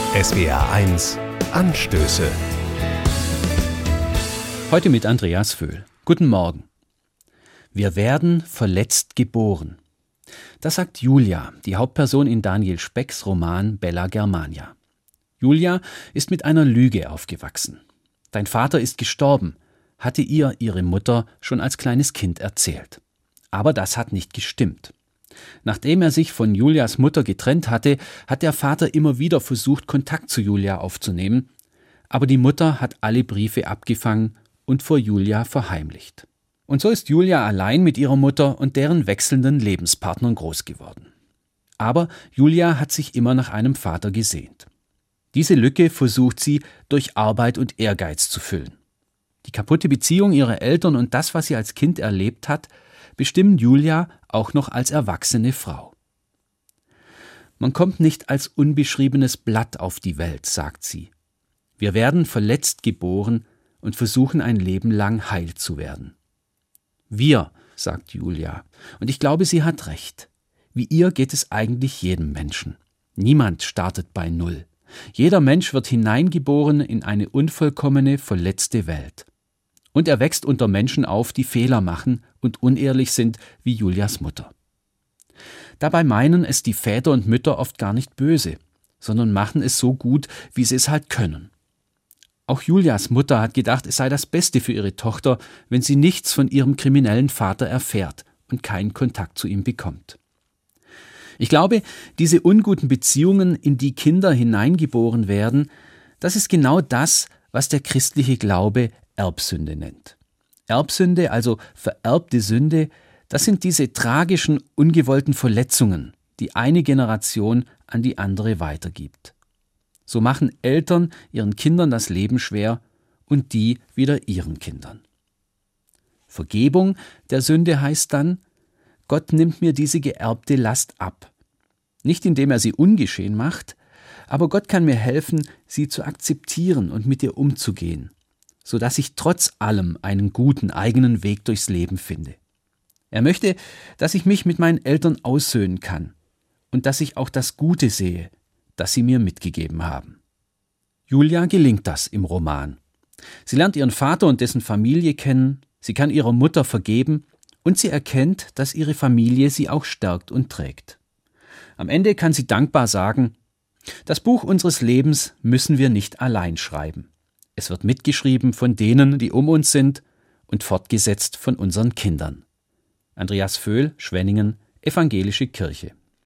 SWR1 Anstöße. Heute mit Andreas Vöhl. Guten Morgen. Wir werden verletzt geboren. Das sagt Julia, die Hauptperson in Daniel Specks Roman Bella Germania. Julia ist mit einer Lüge aufgewachsen. Dein Vater ist gestorben, hatte ihr ihre Mutter schon als kleines Kind erzählt. Aber das hat nicht gestimmt. Nachdem er sich von Julias Mutter getrennt hatte, hat der Vater immer wieder versucht, Kontakt zu Julia aufzunehmen, aber die Mutter hat alle Briefe abgefangen und vor Julia verheimlicht. Und so ist Julia allein mit ihrer Mutter und deren wechselnden Lebenspartnern groß geworden. Aber Julia hat sich immer nach einem Vater gesehnt. Diese Lücke versucht sie durch Arbeit und Ehrgeiz zu füllen. Die kaputte Beziehung ihrer Eltern und das, was sie als Kind erlebt hat, bestimmen Julia auch noch als erwachsene Frau. Man kommt nicht als unbeschriebenes Blatt auf die Welt, sagt sie. Wir werden verletzt geboren und versuchen ein Leben lang heil zu werden. Wir, sagt Julia, und ich glaube, sie hat recht. Wie ihr geht es eigentlich jedem Menschen. Niemand startet bei Null. Jeder Mensch wird hineingeboren in eine unvollkommene, verletzte Welt. Und er wächst unter Menschen auf, die Fehler machen und unehrlich sind, wie Julias Mutter. Dabei meinen es die Väter und Mütter oft gar nicht böse, sondern machen es so gut, wie sie es halt können. Auch Julias Mutter hat gedacht, es sei das Beste für ihre Tochter, wenn sie nichts von ihrem kriminellen Vater erfährt und keinen Kontakt zu ihm bekommt. Ich glaube, diese unguten Beziehungen, in die Kinder hineingeboren werden, das ist genau das, was der christliche Glaube Erbsünde nennt. Erbsünde, also vererbte Sünde, das sind diese tragischen, ungewollten Verletzungen, die eine Generation an die andere weitergibt. So machen Eltern ihren Kindern das Leben schwer und die wieder ihren Kindern. Vergebung der Sünde heißt dann, Gott nimmt mir diese geerbte Last ab. Nicht indem er sie ungeschehen macht, aber Gott kann mir helfen, sie zu akzeptieren und mit ihr umzugehen, sodass ich trotz allem einen guten eigenen Weg durchs Leben finde. Er möchte, dass ich mich mit meinen Eltern aussöhnen kann und dass ich auch das Gute sehe, das sie mir mitgegeben haben. Julia gelingt das im Roman. Sie lernt ihren Vater und dessen Familie kennen, sie kann ihrer Mutter vergeben und sie erkennt, dass ihre Familie sie auch stärkt und trägt. Am Ende kann sie dankbar sagen, das Buch unseres Lebens müssen wir nicht allein schreiben. Es wird mitgeschrieben von denen, die um uns sind und fortgesetzt von unseren Kindern. Andreas Vöhl, Schwenningen, Evangelische Kirche.